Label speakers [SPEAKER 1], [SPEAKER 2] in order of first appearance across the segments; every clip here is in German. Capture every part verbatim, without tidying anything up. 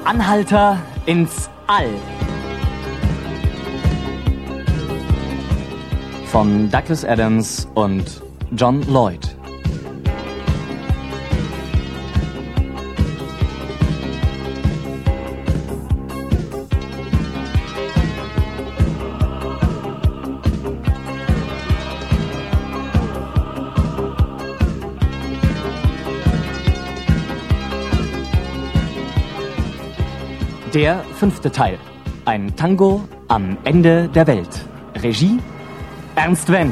[SPEAKER 1] Anhalter ins All. Von Douglas Adams und John Lloyd. Der fünfte Teil. Ein Tango am Ende der Welt. Regie Ernst Wendt.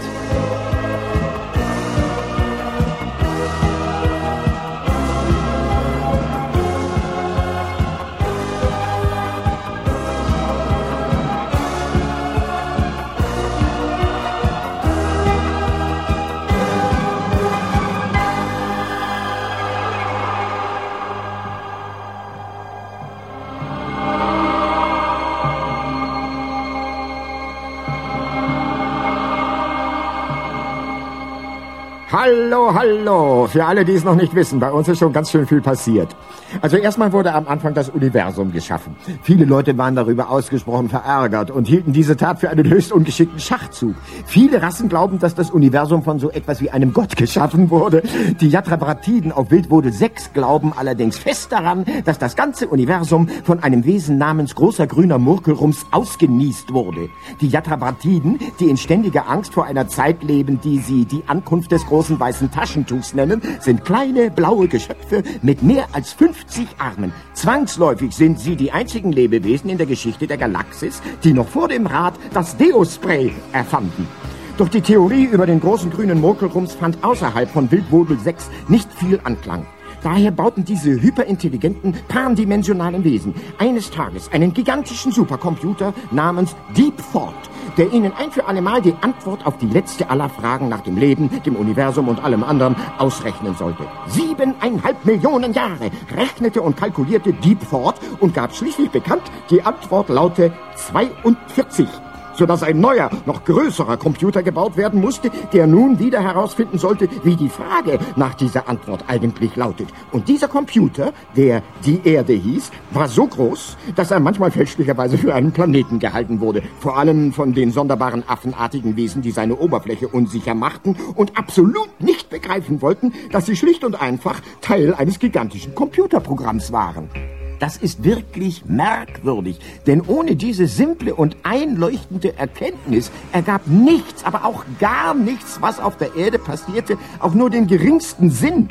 [SPEAKER 2] Hallo, hallo. Für alle, die es noch nicht wissen, bei uns ist schon ganz schön viel passiert. Also erstmal wurde am Anfang das Universum geschaffen. Viele Leute waren darüber ausgesprochen verärgert und hielten diese Tat für einen höchst ungeschickten Schachzug. Viele Rassen glauben, dass das Universum von so etwas wie einem Gott geschaffen wurde. Die Yatrabratiden auf Wildwodel sechs glauben allerdings fest daran, dass das ganze Universum von einem Wesen namens großer grüner Murkelrums ausgenießt wurde. Die Yatrabratiden, die in ständiger Angst vor einer Zeit leben, die sie die Ankunft des großen weißen Taschentuchs nennen, sind kleine blaue Geschöpfe mit mehr als fünfzig Armen. Zwangsläufig sind sie die einzigen Lebewesen in der Geschichte der Galaxis, die noch vor dem Rad das Deo-Spray erfanden. Doch die Theorie über den großen grünen Murkelrums fand außerhalb von Wildwodel sechs nicht viel Anklang. Daher bauten diese hyperintelligenten, pandimensionalen Wesen eines Tages einen gigantischen Supercomputer namens Deep Thought, der ihnen ein für alle Mal die Antwort auf die letzte aller Fragen nach dem Leben, dem Universum und allem anderen ausrechnen sollte. Siebeneinhalb Millionen Jahre rechnete und kalkulierte Deep Thought und gab schließlich bekannt, die Antwort laute zweiundvierzig. Sodass ein neuer, noch größerer Computer gebaut werden musste, der nun wieder herausfinden sollte, wie die Frage nach dieser Antwort eigentlich lautet. Und dieser Computer, der die Erde hieß, war so groß, dass er manchmal fälschlicherweise für einen Planeten gehalten wurde. Vor allem von den sonderbaren affenartigen Wesen, die seine Oberfläche unsicher machten und absolut nicht begreifen wollten, dass sie schlicht und einfach Teil eines gigantischen Computerprogramms waren. Das ist wirklich merkwürdig, denn ohne diese simple und einleuchtende Erkenntnis ergab nichts, aber auch gar nichts, was auf der Erde passierte, auch nur den geringsten Sinn.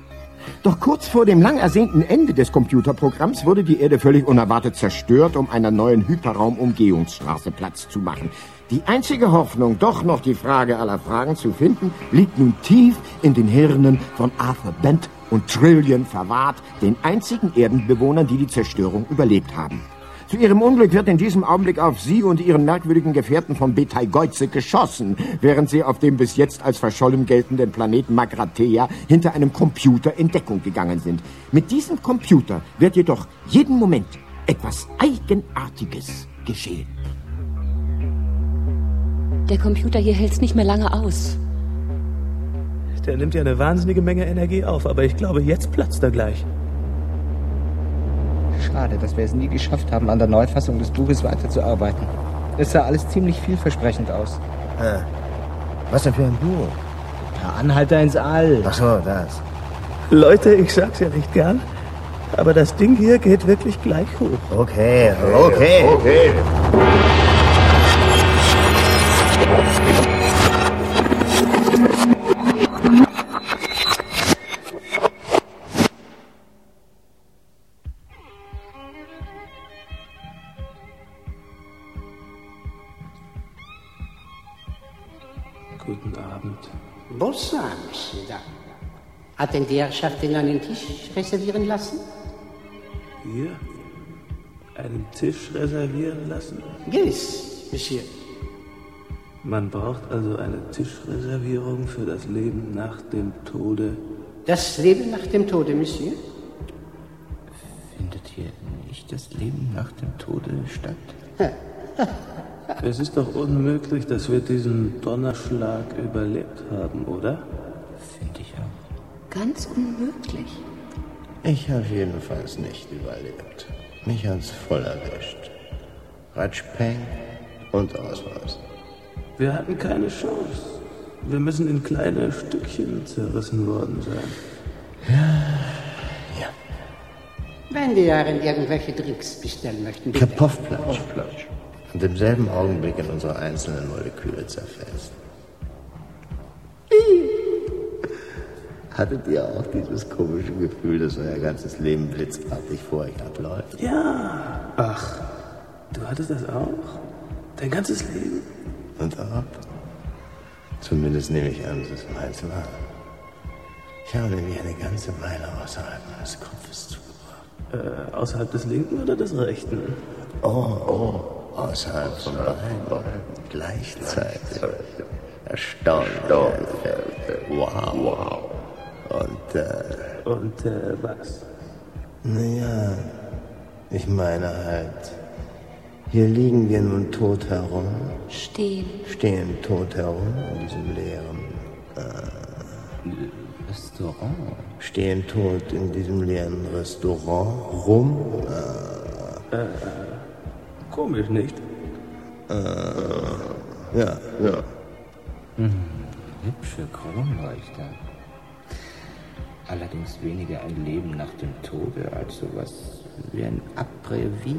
[SPEAKER 2] Doch kurz vor dem lang ersehnten Ende des Computerprogramms wurde die Erde völlig unerwartet zerstört, um einer neuen Hyperraumumgehungsstraße Platz zu machen. Die einzige Hoffnung, doch noch die Frage aller Fragen zu finden, liegt nun tief in den Hirnen von Arthur Bent und Trillian verwahrt, den einzigen Erdenbewohnern, die die Zerstörung überlebt haben. Zu ihrem Unglück wird in diesem Augenblick auf sie und ihren merkwürdigen Gefährten von Betelgeuse geschossen, während sie auf dem bis jetzt als verschollen geltenden Planeten Magrathea hinter einem Computer in Deckung gegangen sind. Mit diesem Computer wird jedoch jeden Moment etwas Eigenartiges geschehen.
[SPEAKER 3] Der Computer hier hält's nicht mehr lange aus.
[SPEAKER 4] Der nimmt ja eine wahnsinnige Menge Energie auf, aber ich glaube, jetzt platzt er gleich.
[SPEAKER 5] Schade, dass wir es nie geschafft haben, an der Neufassung des Buches weiterzuarbeiten. Es sah alles ziemlich vielversprechend aus.
[SPEAKER 6] Ah, was denn für ein Buch?
[SPEAKER 5] Der Anhalter ins All.
[SPEAKER 6] Ach so, das.
[SPEAKER 4] Leute, ich sag's ja nicht gern, aber das Ding hier geht wirklich gleich hoch.
[SPEAKER 6] Okay, okay, okay.
[SPEAKER 4] Guten Abend.
[SPEAKER 7] Bonsoir, Monsieur. Hat denn die Herrschaft den einen Tisch reservieren lassen?
[SPEAKER 4] Hier? Einen Tisch reservieren lassen?
[SPEAKER 7] Gewiss, Monsieur.
[SPEAKER 4] Man braucht also eine Tischreservierung für das Leben nach dem Tode.
[SPEAKER 7] Das Leben nach dem Tode, Monsieur?
[SPEAKER 5] Findet hier nicht das Leben nach dem Tode statt?
[SPEAKER 4] Es ist doch unmöglich, dass wir diesen Donnerschlag überlebt haben, oder?
[SPEAKER 5] Finde ich auch.
[SPEAKER 3] Ganz unmöglich.
[SPEAKER 6] Ich habe jedenfalls nicht überlebt. Mich hat's voll erwischt. Ratschpeng und Ausweis.
[SPEAKER 4] Wir hatten keine Chance. Wir müssen in kleine Stückchen zerrissen worden sein.
[SPEAKER 6] Ja.
[SPEAKER 7] Wenn die Herren irgendwelche Drinks bestellen möchten, bitte.
[SPEAKER 6] Kapoffplatsch. Und im selben Augenblick in unsere einzelnen Moleküle zerfällt. Hattet ihr auch dieses komische Gefühl, dass euer ganzes Leben blitzartig vor euch abläuft?
[SPEAKER 4] Ja. Ach, du hattest das auch? Dein ganzes Leben?
[SPEAKER 6] Und ab? Zumindest nehme ich an, dass es meins war. Ich habe nämlich eine ganze Weile außerhalb meines Kopfes zugebracht.
[SPEAKER 4] Äh, außerhalb des linken oder des rechten?
[SPEAKER 6] Oh, oh, außerhalb von beiden. Gleichzeitig. Erstaunlich. Wow. wow. Und, äh...
[SPEAKER 4] Und, äh, was?
[SPEAKER 6] Naja, ich meine halt, hier liegen wir nun tot herum.
[SPEAKER 3] Stehen.
[SPEAKER 6] Stehen tot herum in diesem leeren, äh...
[SPEAKER 5] Restaurant.
[SPEAKER 6] Stehen tot in diesem leeren Restaurant rum.
[SPEAKER 4] Äh, äh, komisch, nicht?
[SPEAKER 6] Äh, ja, ja.
[SPEAKER 5] Hm, hübsche Kronleuchter. Allerdings weniger ein Leben nach dem Tode als sowas wie ein Après-Vis.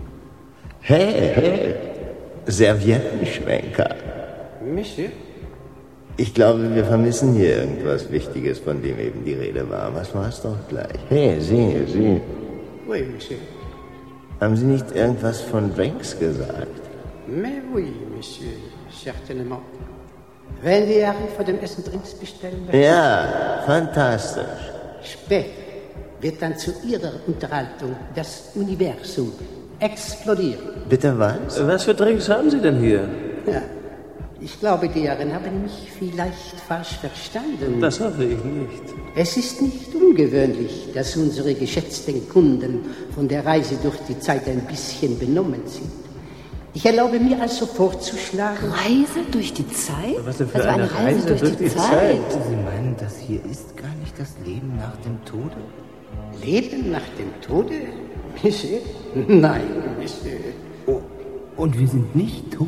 [SPEAKER 6] Hey, hey, Serviettenschwenker.
[SPEAKER 7] Monsieur?
[SPEAKER 6] Ich glaube, wir vermissen hier irgendwas Wichtiges, von dem eben die Rede war. Was war es doch gleich? Hey, Sie, Sie.
[SPEAKER 7] Oui, Monsieur.
[SPEAKER 6] Haben Sie nicht irgendwas von Drinks gesagt?
[SPEAKER 7] Mais oui, Monsieur, certainement. Wenn die Herren vor dem Essen Drinks bestellen möchten?
[SPEAKER 6] Ja, fantastisch.
[SPEAKER 7] Später wird dann zu Ihrer Unterhaltung das Universum explodieren.
[SPEAKER 6] Bitte was?
[SPEAKER 4] Was für Drinks haben Sie denn hier?
[SPEAKER 7] Ja, ich glaube, die Herren haben mich vielleicht falsch verstanden.
[SPEAKER 4] Das hoffe ich nicht.
[SPEAKER 7] Es ist nicht ungewöhnlich, dass unsere geschätzten Kunden von der Reise durch die Zeit ein bisschen benommen sind. Ich erlaube mir also vorzuschlagen...
[SPEAKER 3] Reise durch die Zeit?
[SPEAKER 4] Was denn für
[SPEAKER 3] also
[SPEAKER 4] eine,
[SPEAKER 3] eine Reise,
[SPEAKER 4] Reise
[SPEAKER 3] durch,
[SPEAKER 4] durch
[SPEAKER 3] die,
[SPEAKER 4] die
[SPEAKER 3] Zeit?
[SPEAKER 4] Zeit?
[SPEAKER 5] Sie meinen, das hier ist gar nicht das Leben nach dem Tode?
[SPEAKER 7] Leben nach dem Tode? Monsieur? Nein, Monsieur.
[SPEAKER 5] Oh, und wir sind nicht tot?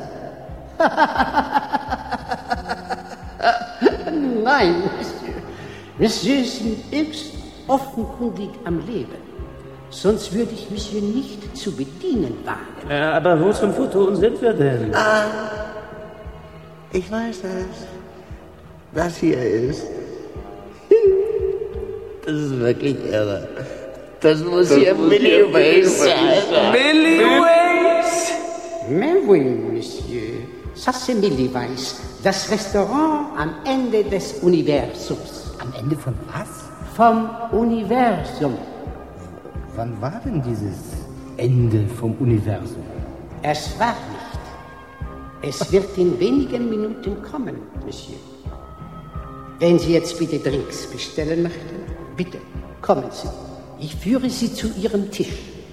[SPEAKER 7] Nein, Monsieur. Monsieur sind höchst offenkundig am Leben. Sonst würde ich Monsieur nicht zu bedienen wagen.
[SPEAKER 4] Ja, aber wo zum Foto sind wir denn?
[SPEAKER 6] Ah, ich weiß es. Das hier ist... Das ist wirklich irre. Das muss das hier Millie Ways sein.
[SPEAKER 4] Millie Ways?
[SPEAKER 7] Mais oui, Monsieur. Ça, c'est Millie Ways. Das Restaurant am Ende des Universums.
[SPEAKER 5] Am Ende von was?
[SPEAKER 7] Vom Universum.
[SPEAKER 5] Wann war denn dieses Ende vom Universum?
[SPEAKER 7] Es war nicht. Es wird in wenigen Minuten kommen, Monsieur. Wenn Sie jetzt bitte Drinks bestellen möchten, bitte, kommen Sie. Ich führe Sie zu Ihrem Tisch.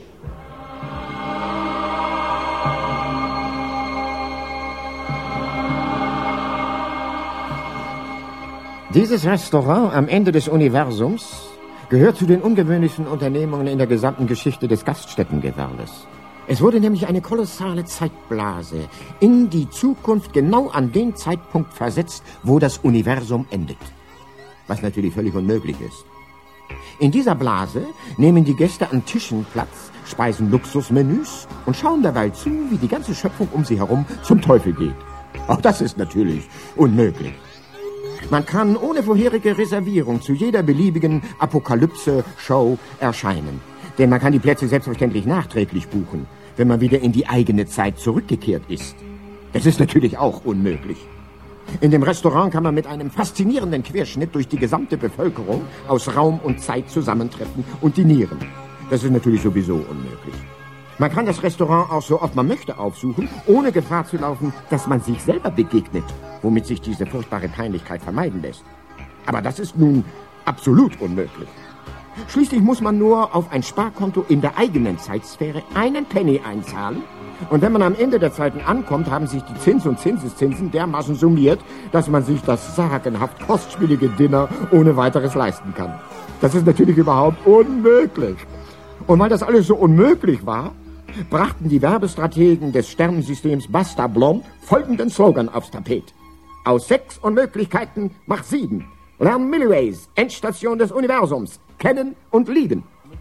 [SPEAKER 2] Dieses Restaurant am Ende des Universums gehört zu den ungewöhnlichsten Unternehmungen in der gesamten Geschichte des Gaststättengewerbes. Es wurde nämlich eine kolossale Zeitblase in die Zukunft genau an den Zeitpunkt versetzt, wo das Universum endet. Was natürlich völlig unmöglich ist. In dieser Blase nehmen die Gäste an Tischen Platz, speisen Luxusmenüs und schauen dabei zu, wie die ganze Schöpfung um sie herum zum Teufel geht. Auch das ist natürlich unmöglich. Man kann ohne vorherige Reservierung zu jeder beliebigen Apokalypse-Show erscheinen. Denn man kann die Plätze selbstverständlich nachträglich buchen, wenn man wieder in die eigene Zeit zurückgekehrt ist. Das ist natürlich auch unmöglich. In dem Restaurant kann man mit einem faszinierenden Querschnitt durch die gesamte Bevölkerung aus Raum und Zeit zusammentreffen und dinieren. Das ist natürlich sowieso unmöglich. Man kann das Restaurant auch so oft man möchte aufsuchen, ohne Gefahr zu laufen, dass man sich selber begegnet, womit sich diese furchtbare Peinlichkeit vermeiden lässt. Aber das ist nun absolut unmöglich. Schließlich muss man nur auf ein Sparkonto in der eigenen Zeitsphäre einen Penny einzahlen. Und wenn man am Ende der Zeiten ankommt, haben sich die Zins- und Zinseszinsen dermaßen summiert, dass man sich das sagenhaft kostspielige Dinner ohne weiteres leisten kann. Das ist natürlich überhaupt unmöglich. Und weil das alles so unmöglich war, brachten die Werbestrategen des Sternensystems Basta Blom folgenden Slogan aufs Tapet. Aus sechs Unmöglichkeiten mach sieben. Lern Milliways, Endstation des Universums. Kennen und lieben.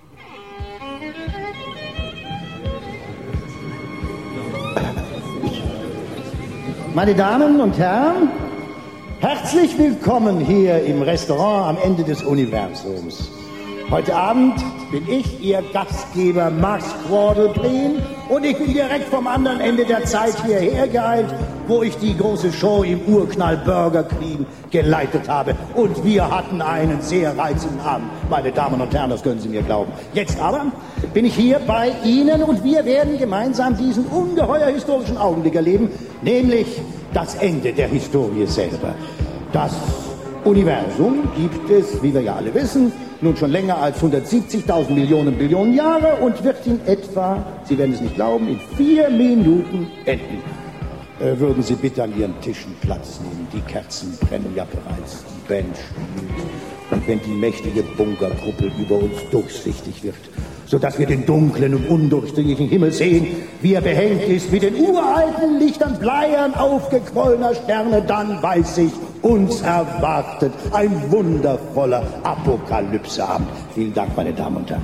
[SPEAKER 8] Meine Damen und Herren, herzlich willkommen hier im Restaurant am Ende des Universums. Heute Abend bin ich Ihr Gastgeber Max Quadelplin und ich bin direkt vom anderen Ende der Zeit hierher geeilt, wo ich die große Show im Urknall Burger Queen geleitet habe. Und wir hatten einen sehr reizenden Abend, meine Damen und Herren, das können Sie mir glauben. Jetzt aber bin ich hier bei Ihnen und wir werden gemeinsam diesen ungeheuer historischen Augenblick erleben, nämlich das Ende der Historie selber. Das Universum gibt es, wie wir ja alle wissen, nun schon länger als hundertsiebzigtausend Millionen Billionen Jahre und wird in etwa, Sie werden es nicht glauben, in vier Minuten enden. Äh, würden Sie bitte an Ihren Tischen Platz nehmen. Die Kerzen brennen ja bereits, die Band spielt. Und wenn die mächtige Bunkerkuppel über uns durchsichtig wird, sodass wir den dunklen und undurchdringlichen Himmel sehen, wie er behängt ist mit den uralten Lichtern bleiern aufgequollener Sterne, dann weiß ich, uns erwartet ein wundervoller Apokalypseabend. Vielen Dank, meine Damen und Herren.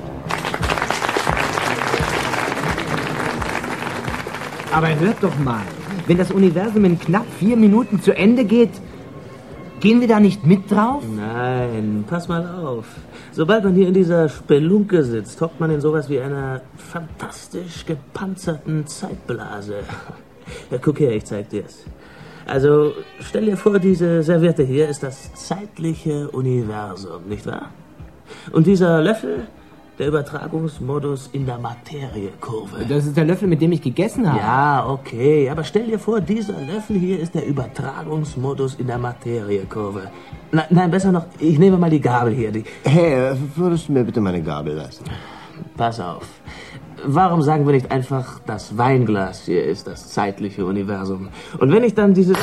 [SPEAKER 5] Aber hört doch mal, wenn das Universum in knapp vier Minuten zu Ende geht, gehen wir da nicht mit drauf?
[SPEAKER 4] Nein, pass mal auf. Sobald man hier in dieser Spelunke sitzt, hockt man in sowas wie einer fantastisch gepanzerten Zeitblase. Ja, guck her, ich zeig dir's. Also, stell dir vor, diese Serviette hier ist das zeitliche Universum, nicht wahr? Und dieser Löffel, der Übertragungsmodus in der Materiekurve.
[SPEAKER 5] Das ist der Löffel, mit dem ich gegessen habe.
[SPEAKER 4] Ja, okay, aber stell dir vor, dieser Löffel hier ist der Übertragungsmodus in der Materiekurve. Na, nein, besser noch, ich nehme mal die Gabel hier. Die
[SPEAKER 6] Hey, würdest du mir bitte meine Gabel lassen?
[SPEAKER 4] Pass auf. Warum sagen wir nicht einfach, das Weinglas hier ist das zeitliche Universum? Und wenn ich dann diese...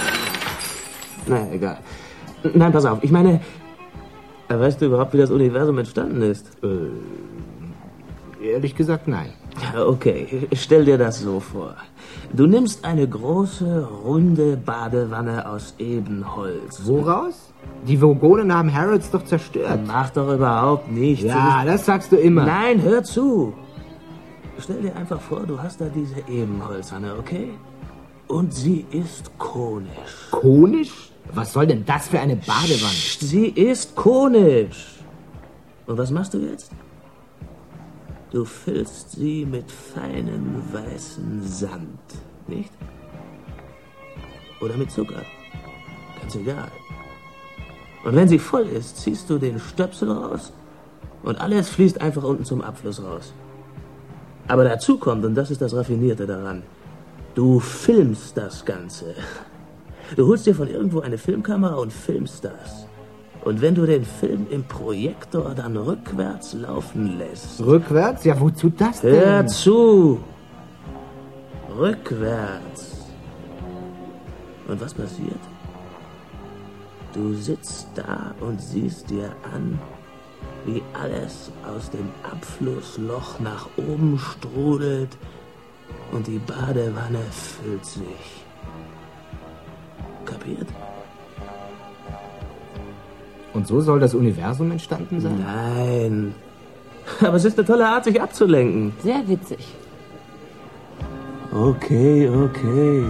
[SPEAKER 4] Na, egal. Nein, pass auf, ich meine... Weißt du überhaupt, wie das Universum entstanden ist?
[SPEAKER 5] Äh, ehrlich gesagt, nein.
[SPEAKER 4] Okay, stell dir das so vor. Du nimmst eine große, runde Badewanne aus Ebenholz.
[SPEAKER 5] Woraus? Die Vogonen haben Harrods doch zerstört.
[SPEAKER 4] Macht doch überhaupt nichts.
[SPEAKER 5] Ja, das sagst du immer.
[SPEAKER 4] Nein, hör zu. Stell dir einfach vor, du hast da diese Ebenholzwanne, okay? Und sie ist konisch.
[SPEAKER 5] Konisch? Was soll denn das für eine Badewanne?
[SPEAKER 4] Psst, sie ist konisch. Und was machst du jetzt? Du füllst sie mit feinem weißen Sand, nicht? Oder mit Zucker. Ganz egal. Und wenn sie voll ist, ziehst du den Stöpsel raus und alles fließt einfach unten zum Abfluss raus. Aber dazu kommt, und das ist das Raffinierte daran, du filmst das Ganze. Du holst dir von irgendwo eine Filmkamera und filmst das. Und wenn du den Film im Projektor dann rückwärts laufen lässt...
[SPEAKER 5] Rückwärts? Ja, wozu das denn?
[SPEAKER 4] Hör zu! Rückwärts. Und was passiert? Du sitzt da und siehst dir an, wie alles aus dem Abflussloch nach oben strudelt und die Badewanne füllt sich. Kapiert?
[SPEAKER 5] Und so soll das Universum entstanden sein?
[SPEAKER 4] Nein. Aber es ist eine tolle Art, sich abzulenken.
[SPEAKER 3] Sehr witzig.
[SPEAKER 4] Okay, okay.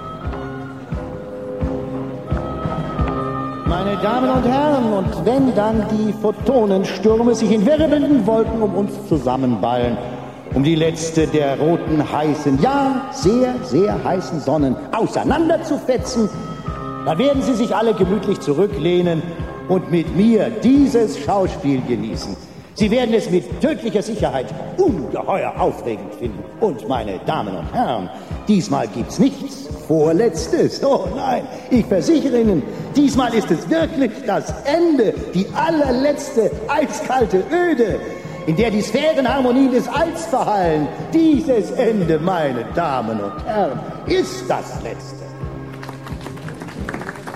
[SPEAKER 8] Meine Damen und Herren, und wenn dann die Photonenstürme sich in wirbelnden Wolken um uns zusammenballen, um die letzte der roten, heißen, ja, sehr, sehr heißen Sonnen auseinanderzufetzen, dann werden Sie sich alle gemütlich zurücklehnen und mit mir dieses Schauspiel genießen. Sie werden es mit tödlicher Sicherheit ungeheuer aufregend finden. Und meine Damen und Herren, diesmal gibt's nichts Vorletztes. Oh nein, ich versichere Ihnen, diesmal ist es wirklich das Ende, die allerletzte eiskalte Öde, in der die Sphärenharmonien des Alls verhallen. Dieses Ende, meine Damen und Herren, ist das letzte.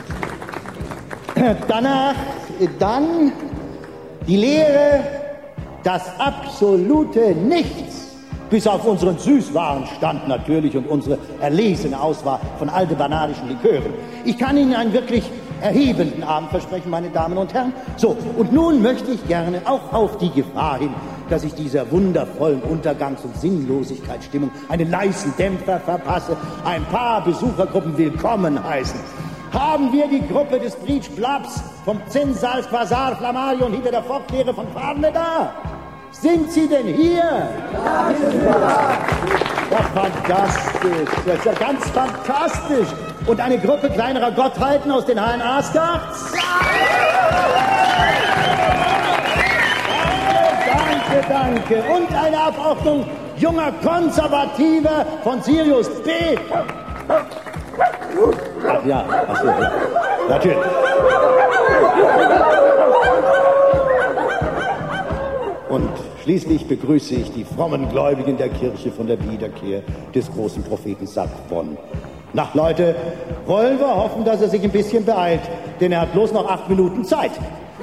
[SPEAKER 8] Danach, dann die Leere das absolute Nichts. Bis auf unseren Süßwarenstand natürlich und unsere erlesene Auswahl von aldebanadischen Likören. Ich kann Ihnen einen wirklich erhebenden Abend versprechen, meine Damen und Herren. So, und nun möchte ich gerne auch auf die Gefahr hin, dass ich dieser wundervollen Untergangs- und Sinnlosigkeitsstimmung einen leisen Dämpfer verpasse, ein paar Besuchergruppen willkommen heißen. Haben wir die Gruppe des Breach Blabs vom Zinsals Quasar Flammarion hinter der Fortlehre von Farne da? Sind Sie denn hier? Ja, ja, fantastisch. Das ist ja ganz fantastisch. Und eine Gruppe kleinerer Gottheiten aus den H N Asgards? Danke, danke. Und eine Abordnung junger Konservativer von Sirius B. Ach ja, ach so, natürlich. Und schließlich begrüße ich die frommen Gläubigen der Kirche von der Wiederkehr des großen Propheten Sappho. Na, Leute, wollen wir hoffen, dass er sich ein bisschen beeilt, denn er hat bloß noch acht Minuten Zeit.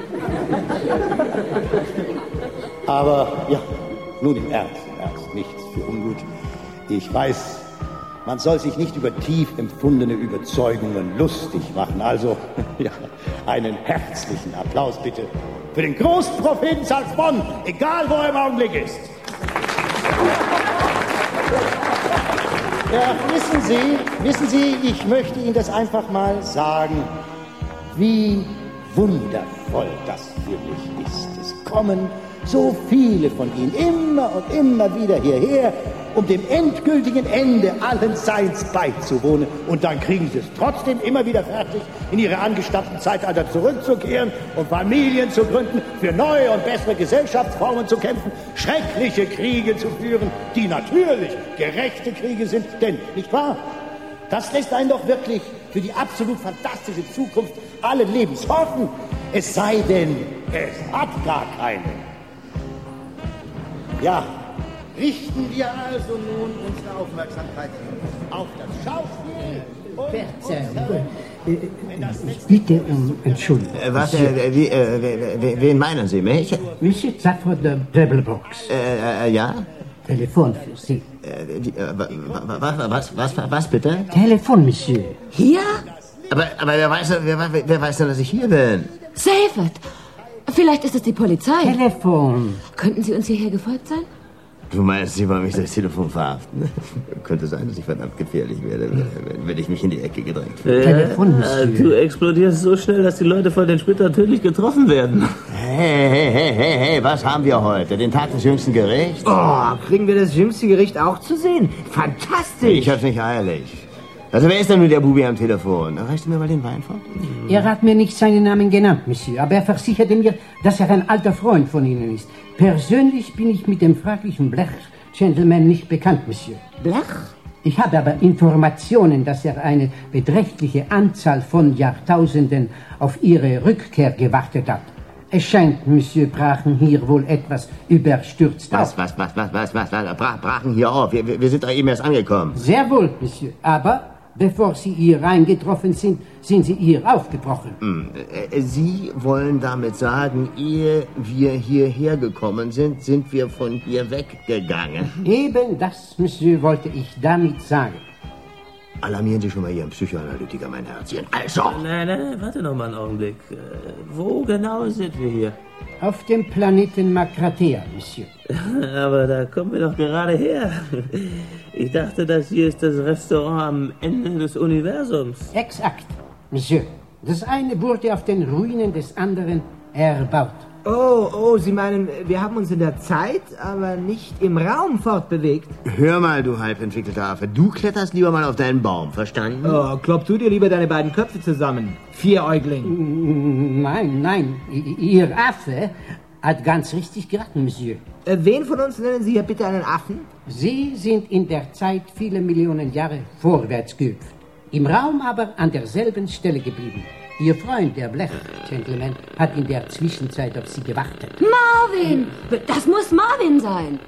[SPEAKER 8] Aber, ja, nun im Ernst, im Ernst, nichts für ungut. Ich weiß, man soll sich nicht über tief empfundene Überzeugungen lustig machen. Also, ja, einen herzlichen Applaus bitte für den großen Propheten Salzbonn, egal wo er im Augenblick ist. Ja, wissen Sie, wissen Sie, ich möchte Ihnen das einfach mal sagen, wie wundervoll das für mich ist. Es kommen so viele von Ihnen immer und immer wieder hierher, um dem endgültigen Ende allen Seins beizuwohnen. Und dann kriegen Sie es trotzdem immer wieder fertig, in Ihre angestammten Zeitalter zurückzukehren und Familien zu gründen, für neue und bessere Gesellschaftsformen zu kämpfen, schreckliche Kriege zu führen, die natürlich gerechte Kriege sind. Denn, nicht wahr? Das lässt einen doch wirklich für die absolut fantastische Zukunft allen Lebens hoffen. Es sei denn, es hat gar keine. Ja, richten wir also nun unsere Aufmerksamkeit auf das Schauspiel.
[SPEAKER 9] Verzeihung, ich bitte um Entschuldigung.
[SPEAKER 6] Äh, was, äh, wie, äh, wen meinen Sie, mich?
[SPEAKER 9] Monsieur Sappho de Doublebox.
[SPEAKER 6] Äh, äh, ja?
[SPEAKER 9] Telefon für Sie.
[SPEAKER 6] Äh, wie, äh, was, was, was, was bitte?
[SPEAKER 9] Telefon, Monsieur.
[SPEAKER 3] Hier?
[SPEAKER 6] Aber, aber wer weiß, wer, wer weiß denn, dass ich hier bin?
[SPEAKER 3] Seifert! Vielleicht ist es die Polizei.
[SPEAKER 9] Telefon.
[SPEAKER 3] Könnten Sie uns hierher gefolgt sein?
[SPEAKER 6] Du meinst, Sie wollen mich durchs Telefon verhaften? Könnte sein, dass ich verdammt gefährlich werde, wenn, wenn ich mich in die Ecke gedrängt fühle.
[SPEAKER 4] Äh, Telefon, du explodierst so schnell, dass die Leute von den Splittern tödlich getroffen werden.
[SPEAKER 6] Hey, hey, hey, hey, hey, was haben wir heute? Den Tag des jüngsten Gerichts?
[SPEAKER 5] Oh, kriegen wir das jüngste Gericht auch zu sehen? Fantastisch!
[SPEAKER 6] Ich hab's nicht eilig. Also wer ist denn nun der Bubi am Telefon? Reichst du mir mal den Wein vor?
[SPEAKER 9] Er hat mir nicht seinen Namen genannt, Monsieur, aber er versicherte mir, dass er ein alter Freund von Ihnen ist. Persönlich bin ich mit dem fraglichen Blech-Gentleman nicht bekannt, Monsieur.
[SPEAKER 3] Blech?
[SPEAKER 9] Ich habe aber Informationen, dass er eine beträchtliche Anzahl von Jahrtausenden auf Ihre Rückkehr gewartet hat. Es scheint, Monsieur, brachen hier wohl etwas überstürzt
[SPEAKER 6] was,
[SPEAKER 9] auf.
[SPEAKER 6] Was, was, was, was, was, was, was, brachen hier auf? Wir, wir sind da eben erst angekommen.
[SPEAKER 9] Sehr wohl, Monsieur, aber bevor Sie hier reingetroffen sind, sind Sie hier aufgebrochen.
[SPEAKER 6] Hm. Sie wollen damit sagen, ehe wir hierher gekommen sind, sind wir von hier weggegangen?
[SPEAKER 9] Eben das, Monsieur, wollte ich damit sagen.
[SPEAKER 6] Alarmieren Sie schon mal Ihren Psychoanalytiker, mein Herzchen. Also!
[SPEAKER 4] Nein, nein, warte noch mal einen Augenblick. Wo genau sind wir hier?
[SPEAKER 9] Auf dem Planeten Makratea, Monsieur.
[SPEAKER 4] Aber da kommen wir doch gerade her. Ich dachte, das hier ist das Restaurant am Ende des Universums.
[SPEAKER 9] Exakt, Monsieur. Das eine wurde auf den Ruinen des anderen erbaut.
[SPEAKER 5] Oh, oh, Sie meinen, wir haben uns in der Zeit, aber nicht im Raum fortbewegt?
[SPEAKER 6] Hör mal, du halbentwickelter Affe, du kletterst lieber mal auf deinen Baum, verstanden?
[SPEAKER 5] Oh, klopp du dir lieber deine beiden Köpfe zusammen, Vieräugling.
[SPEAKER 9] Nein, nein, Ihr Affe hat ganz richtig geraten, Monsieur.
[SPEAKER 5] Äh, wen von uns nennen Sie hier bitte einen Affen?
[SPEAKER 9] Sie sind in der Zeit viele Millionen Jahre vorwärts gehüpft, im Raum aber an derselben Stelle geblieben. Ihr Freund, der Blech-Gentleman, hat in der Zwischenzeit auf Sie gewartet.
[SPEAKER 3] Marvin! Das muss Marvin sein.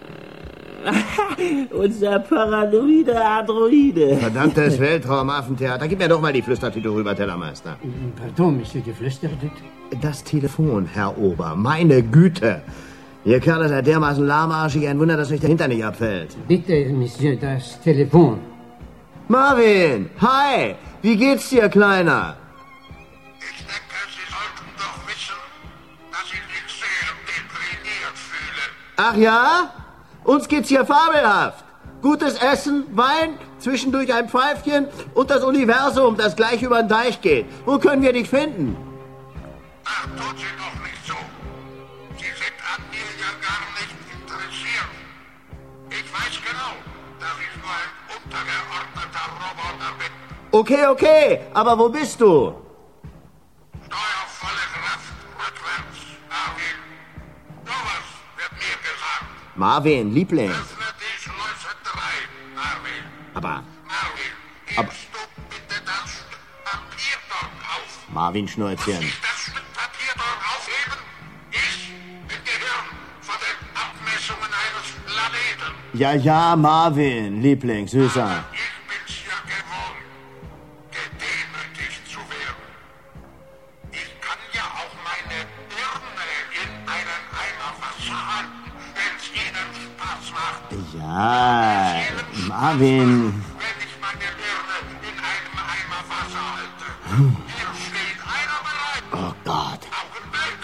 [SPEAKER 4] Unser paranoide Androide.
[SPEAKER 6] Verdammtes Weltraumaffentheater. Gib mir doch mal die Flüstertüte rüber, Tellermeister.
[SPEAKER 9] Pardon, Monsieur, die Flüstertüte?
[SPEAKER 6] Das Telefon, Herr Ober. Meine Güte. Ihr Kerl ist ja dermaßen lahmarschig, ein Wunder, dass euch dahinter nicht abfällt.
[SPEAKER 9] Bitte, Monsieur, das Telefon.
[SPEAKER 6] Marvin, hi, wie geht's dir, Kleiner?
[SPEAKER 10] Ich denke, Sie sollten doch wissen, dass ich mich sehr deprimiert fühle.
[SPEAKER 6] Ach ja? Uns geht's hier fabelhaft. Gutes Essen, Wein, zwischendurch ein Pfeifchen und das Universum, das gleich über den Deich geht. Wo können wir dich finden?
[SPEAKER 10] Ach, tut Sie doch nicht so. Sie sind an mir ja gar nicht interessiert. Ich weiß genau, dass ich nur ein untergeordneter Roboter bin.
[SPEAKER 6] Okay, okay, aber wo bist du?
[SPEAKER 10] Steuervolle Kraft rückwärts, Marvin. Sowas wird mir gesagt.
[SPEAKER 6] Marvin, Liebling.
[SPEAKER 10] Öffne die Schleuse drei, Marvin.
[SPEAKER 6] Aber,
[SPEAKER 10] Marvin,
[SPEAKER 6] aber...
[SPEAKER 10] hebst du bitte das Stück Papier dort auf?
[SPEAKER 6] Marvin Schnäuzchen.
[SPEAKER 10] Muss ich das Stück Papier dort aufheben? Ich bin Gehirn von den Abmessungen eines Planeten.
[SPEAKER 6] Ja, ja, Marvin, Liebling, Süßer.
[SPEAKER 10] Ich bin's ja gewohnt, gedemütigt zu werden. Ich kann ja auch meine Birne in einen Eimer Wasser halten, wenn's Ihnen Spaß macht.
[SPEAKER 6] Ja, Marvin.
[SPEAKER 10] Wenn ich meine Birne in einem Eimer Wasser halte. Hier steht einer bereit.
[SPEAKER 6] Oh Gott.
[SPEAKER 10] Augenblick.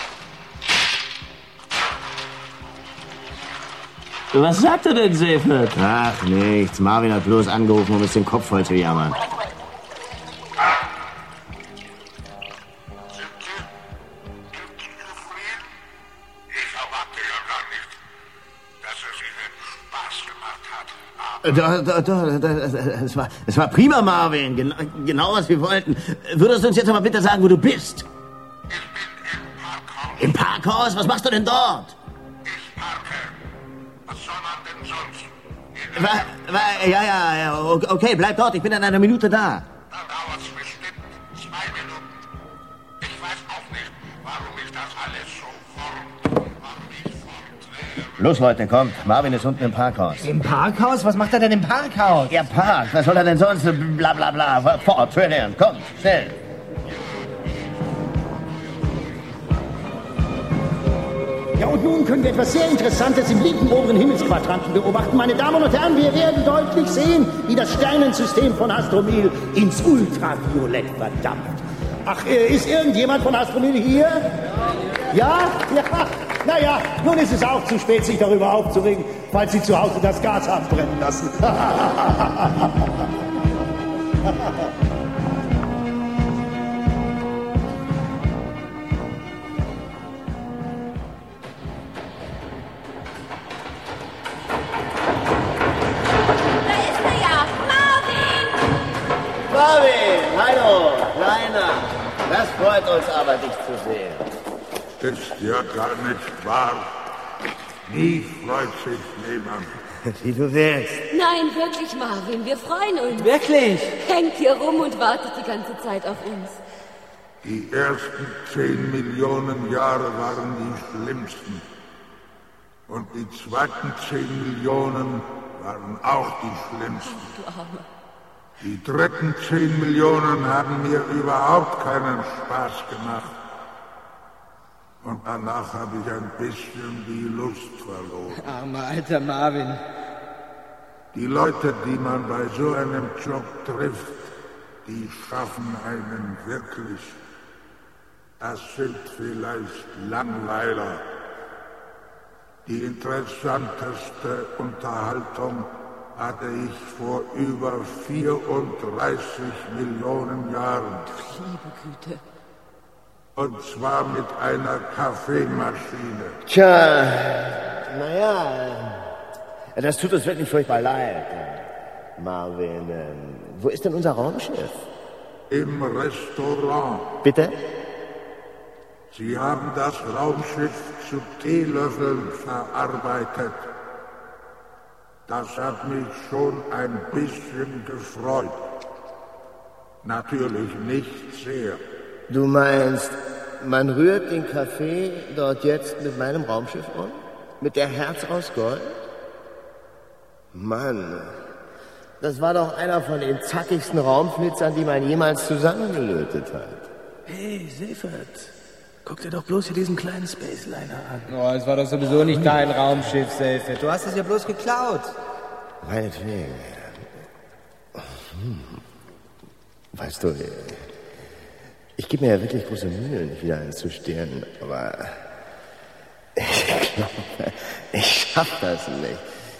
[SPEAKER 4] Was sagt er denn, Seefert?
[SPEAKER 6] Ach, nichts. Marvin hat bloß angerufen, um es den Kopf voll zu jammern.
[SPEAKER 10] Sind Sie, sind Sie zufrieden? Ich erwarte ja gar nicht, dass es Ihnen Spaß gemacht hat. Aber
[SPEAKER 6] Doch, doch, doch, es war, es war prima, Marvin. Genau, genau, was wir wollten. Würdest du uns jetzt aber bitte sagen, wo du bist?
[SPEAKER 10] ich bin im Parkhaus.
[SPEAKER 6] Im Parkhaus? Was machst du denn dort?
[SPEAKER 10] Ich parke. Was soll man denn sonst? In
[SPEAKER 6] Wa, wa, ja, ja, ja, okay, bleib dort. Ich bin in einer Minute da.
[SPEAKER 10] Dann dauert's bestimmt zwei Minuten. Ich weiß auch nicht, warum ich das alles so fort, warum ich fortwähre.
[SPEAKER 6] Los, Leute, kommt. Marvin ist unten im Parkhaus.
[SPEAKER 5] Im Parkhaus? Was macht er denn im Parkhaus?
[SPEAKER 6] Ja, Park. Was soll er denn sonst? Bla, bla, bla. Fort, Föhlen. Komm, schnell.
[SPEAKER 8] Ja, und nun können wir etwas sehr Interessantes im linken oberen Himmelsquadranten beobachten. Meine Damen und Herren, wir werden deutlich sehen, wie das Sternensystem von Astromil ins Ultraviolett verdampft. Ach, äh, ist irgendjemand von Astromil hier? Ja? Ja? Naja, nun ist es auch zu spät, sich darüber aufzuregen, falls Sie zu Hause das Gas abbrennen lassen.
[SPEAKER 6] Marvin, hallo, Kleiner. Das freut uns aber, dich zu sehen.
[SPEAKER 10] Ist ja gar nicht wahr. Nie freut sich jemand.
[SPEAKER 6] Wie du willst.
[SPEAKER 3] Nein, wirklich, Marvin, wir freuen uns.
[SPEAKER 5] Wirklich?
[SPEAKER 3] Hängt hier rum und wartet die ganze Zeit auf uns.
[SPEAKER 10] Die ersten zehn Millionen Jahre waren die schlimmsten. Und die zweiten zehn Millionen waren auch die schlimmsten.
[SPEAKER 3] Du Arme.
[SPEAKER 10] Die dritten zehn Millionen haben mir überhaupt keinen Spaß gemacht. Und danach habe ich ein bisschen die Lust verloren.
[SPEAKER 5] Armer alter Marvin.
[SPEAKER 10] Die Leute, die man bei so einem Job trifft, die schaffen einen wirklich. Das sind vielleicht Langweiler. Die interessanteste Unterhaltung hatte ich vor über vierunddreißig Millionen Jahren.
[SPEAKER 3] Liebe Güte.
[SPEAKER 10] Und zwar mit einer Kaffeemaschine.
[SPEAKER 6] Tja, naja, das tut uns wirklich furchtbar leid. Marvin, äh, wo ist denn unser Raumschiff?
[SPEAKER 10] Im Restaurant.
[SPEAKER 6] Bitte?
[SPEAKER 10] Sie haben das Raumschiff zu Teelöffeln verarbeitet. Das hat mich schon ein bisschen gefreut. Natürlich nicht sehr.
[SPEAKER 6] Du meinst, man rührt den Kaffee dort jetzt mit meinem Raumschiff um? Mit der Herz aus Gold? Mann, das war doch einer von den zackigsten Raumflitzern, die man jemals zusammengelötet hat.
[SPEAKER 4] Hey, Seefert, Guck dir doch bloß hier diesen kleinen Spaceliner an.
[SPEAKER 5] Oh, es war doch sowieso nicht dein Raumschiff, Seyfried. Du hast es ja bloß geklaut.
[SPEAKER 6] Meinetwegen. Hm. Weißt du, ich gebe mir ja wirklich große Mühe, nicht wieder einzustehen, aber ich glaube, ich schaff das nicht.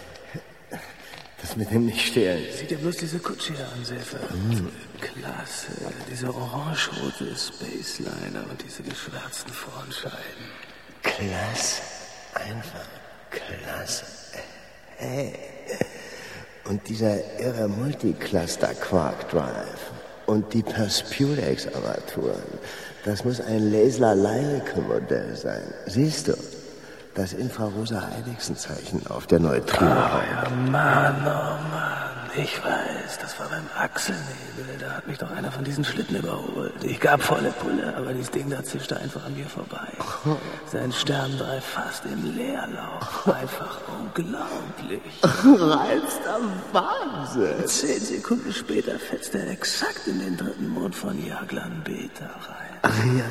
[SPEAKER 6] Das mit dem Nicht-Stehlen.
[SPEAKER 4] Sieh dir bloß diese Kutsche hier an, Seyfried. Mm. Klasse. Diese orange-rote Spaceliner und diese geschwärzten Frontscheiben.
[SPEAKER 6] Klasse. Einfach klasse. Hey. Und dieser irre Multicluster-Quark-Drive. Und die Perspulex-Armaturen. Das muss ein Laser-Leica-Modell sein. Siehst du? Das Infrarosa-Eidechsenzeichen auf der Neutrino.
[SPEAKER 4] Oh ja, Mann, oh Mann. Ich weiß, das war beim Achselnebel. Da hat mich doch einer von diesen Schlitten überholt. Ich gab volle Pulle, aber dieses Ding da zischte einfach an mir vorbei. Sein Sterndreif fast im Leerlauf. Einfach unglaublich.
[SPEAKER 6] Reinster Wahnsinn.
[SPEAKER 4] Zehn Sekunden später fetzt er exakt in den dritten Mond von Jaglan Beta rein.
[SPEAKER 6] Ach ja?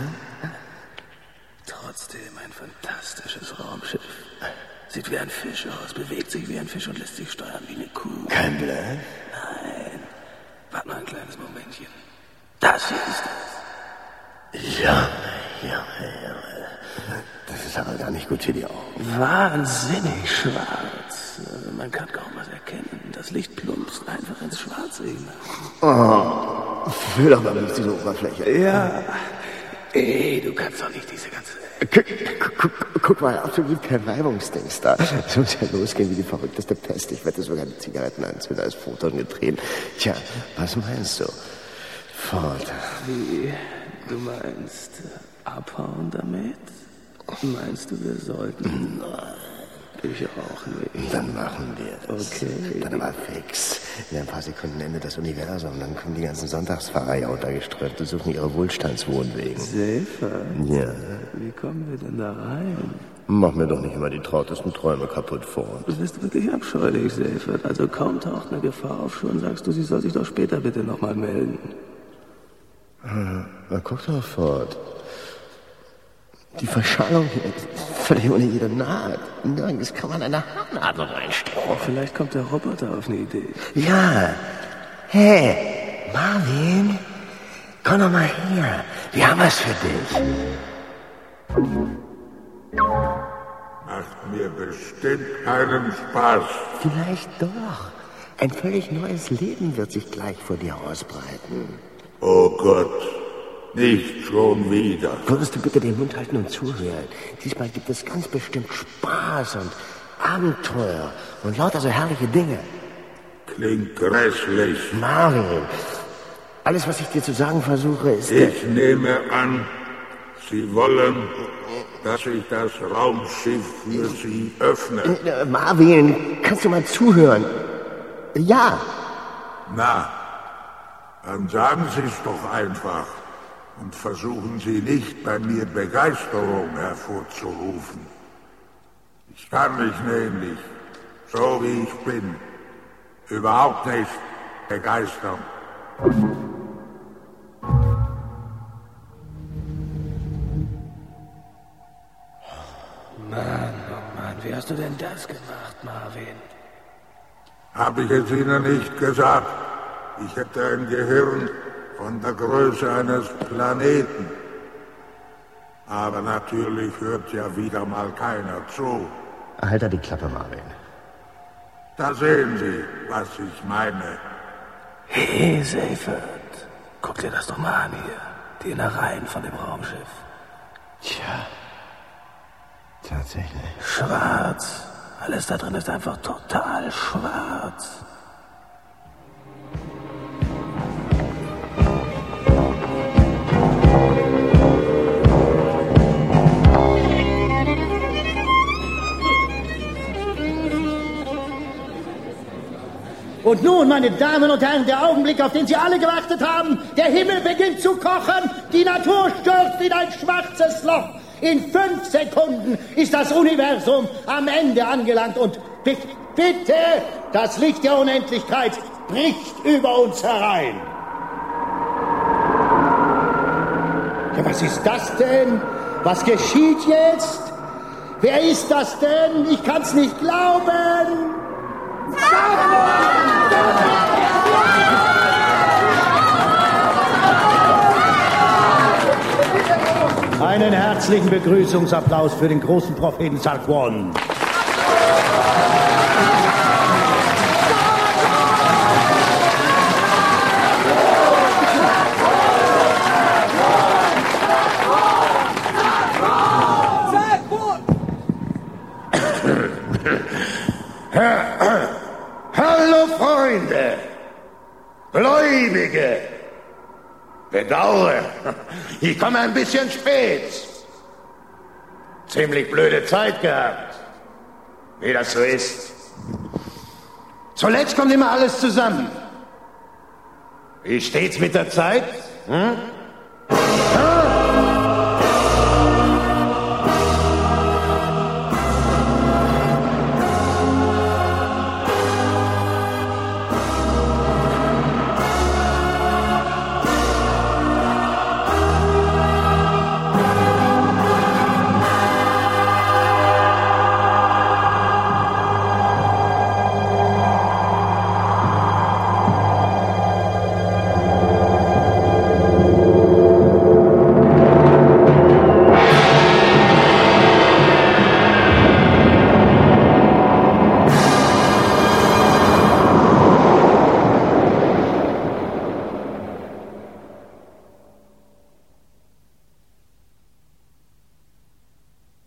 [SPEAKER 4] Trotzdem ein fantastisches Raumschiff. Sieht wie ein Fisch aus, bewegt sich wie ein Fisch und lässt sich steuern wie eine Kuh.
[SPEAKER 6] Kein Bluff?
[SPEAKER 4] Nein. Warte mal ein kleines Momentchen. Das hier ist es.
[SPEAKER 6] Ja, ja, ja. Das ist aber gar nicht gut für die Augen.
[SPEAKER 4] Wahnsinnig schwarz. Man kann kaum was erkennen. Das Licht plumpst einfach ins Schwarze hinein.
[SPEAKER 6] Oh, fühl doch mal durch diese Oberfläche.
[SPEAKER 4] Ja. Ey, du kannst doch nicht diese ganze...
[SPEAKER 6] Guck, guck, guck mal, absolut kein Reibungsdings da. Es muss ja losgehen wie die verrückteste Pest. Ich wette sogar die Zigarettenanzünder als Photon gedreht. Tja, was meinst du? Fort.
[SPEAKER 4] Wie? Du meinst abhauen damit? Meinst du, wir sollten?
[SPEAKER 6] Nein.
[SPEAKER 4] Ich auch nicht.
[SPEAKER 6] Dann machen wir es.
[SPEAKER 4] Okay.
[SPEAKER 6] Dann aber fix. In ein paar Sekunden endet das Universum. Dann kommen die ganzen Sonntagsfahrer ja untergeströmt und suchen ihre Wohlstandswohnwegen.
[SPEAKER 4] Safer?
[SPEAKER 6] Ja.
[SPEAKER 4] Wie kommen wir denn da rein?
[SPEAKER 6] Mach mir doch nicht immer die trautesten Träume kaputt vor.
[SPEAKER 4] Du bist wirklich abscheulich, Safer. Also kaum taucht eine Gefahr auf, schon sagst du, sie soll sich doch später bitte nochmal melden.
[SPEAKER 6] Na, guck doch fort. Die Verschallung hier ist völlig ohne jede Naht. Nirgends kann man eine Haarnadel reinstecken.
[SPEAKER 4] Oh, vielleicht kommt der Roboter auf eine Idee.
[SPEAKER 6] Ja. Hey, Marvin, komm doch mal her. Wir haben was für dich.
[SPEAKER 10] Macht mir bestimmt keinen Spaß.
[SPEAKER 6] Vielleicht doch. Ein völlig neues Leben wird sich gleich vor dir ausbreiten.
[SPEAKER 10] Oh Gott. Nicht schon wieder.
[SPEAKER 6] Würdest du bitte den Mund halten und zuhören? Diesmal gibt es ganz bestimmt Spaß und Abenteuer und lauter so herrliche Dinge.
[SPEAKER 10] Klingt grässlich.
[SPEAKER 6] Marvin, alles, was ich dir zu sagen versuche, ist...
[SPEAKER 10] Ich nehme an, Sie wollen, dass ich das Raumschiff für Sie öffne.
[SPEAKER 6] Äh, Marvin, kannst du mal zuhören? Ja.
[SPEAKER 10] Na, dann sagen Sie es doch einfach. Und versuchen Sie nicht, bei mir Begeisterung hervorzurufen. Ich kann mich nämlich, so wie ich bin, überhaupt nicht begeistern.
[SPEAKER 4] Mann, oh Mann, wie hast du denn das gemacht, Marvin?
[SPEAKER 10] Hab ich es Ihnen nicht gesagt? Ich hätte ein Gehirn von der Größe eines Planeten. Aber natürlich hört ja wieder mal keiner zu.
[SPEAKER 6] Halt da die Klappe, Marvin.
[SPEAKER 10] Da sehen Sie, was ich meine.
[SPEAKER 4] Hey, Seyfried, guck dir das doch mal an hier. Die Innereien von dem Raumschiff.
[SPEAKER 6] Tja, tatsächlich.
[SPEAKER 4] Schwarz. Alles da drin ist einfach total schwarz.
[SPEAKER 8] Und nun, meine Damen und Herren, der Augenblick, auf den Sie alle gewartet haben. Der Himmel beginnt zu kochen, die Natur stürzt in ein schwarzes Loch. In fünf Sekunden ist das Universum am Ende angelangt und bitte, bitte, das Licht der Unendlichkeit bricht über uns herein. Ja, was ist das denn? Was geschieht jetzt? Wer ist das denn? Ich kann's nicht glauben! Einen herzlichen Begrüßungsapplaus für den großen Propheten Sargon.
[SPEAKER 10] Hallo Freunde, Gläubige, bedauere, ich komme ein bisschen spät. Ziemlich blöde Zeit gehabt, wie das so ist. Zuletzt kommt immer alles zusammen. Wie steht's mit der Zeit? Hm?